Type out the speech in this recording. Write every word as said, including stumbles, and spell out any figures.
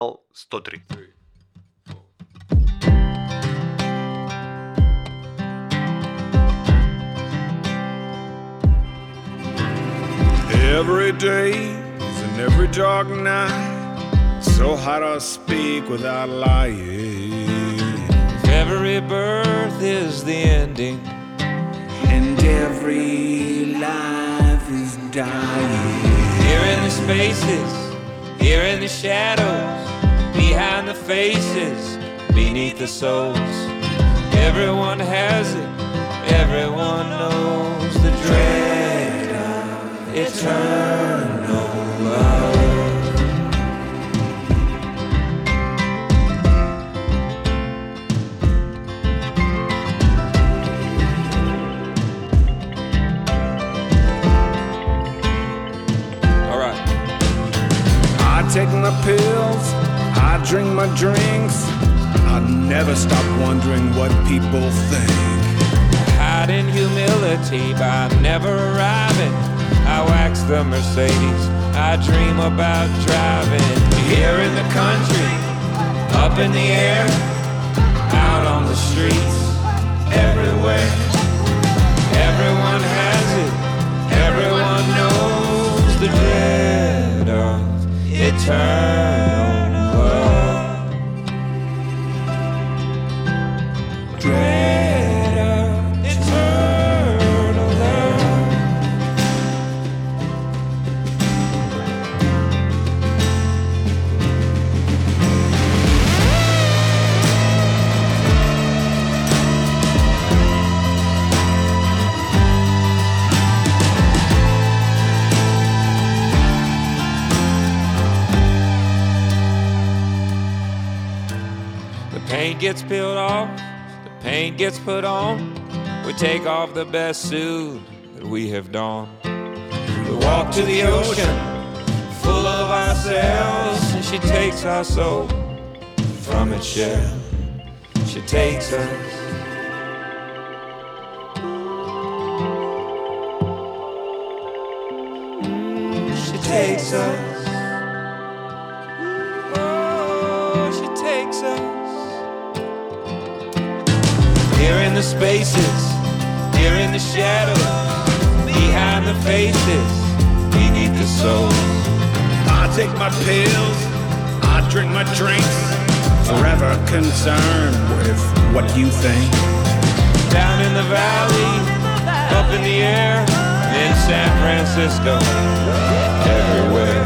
сто три. Every day is an every dark night, so hard to speak without lying. If every birth is the ending, And every life is dying. here in the spaces, here in the shadows, behind the faces, beneath the souls, everyone has it, everyone knows the dread of eternal love. All right. I take my pills, I drink my drinks. I never stop wondering what people think. Hide in humility by never arriving. I wax the Mercedes, I dream about driving. Here in the country, up in the air, out on the streets, everywhere. Everyone has it, everyone knows the dread of eternal love. Dread of eternal love. The paint gets peeled off, the paint gets put on. We take off the best suit that we have donned. We walk to the ocean, full of ourselves, and she takes our soul from its shell. She takes us. She takes us. Oh, she takes us. Here in the spaces, here in the shadows, behind the faces, beneath the souls. I take my pills, I drink my drinks, forever concerned with what you think. Down in the valley, up in the air, in San Francisco, everywhere.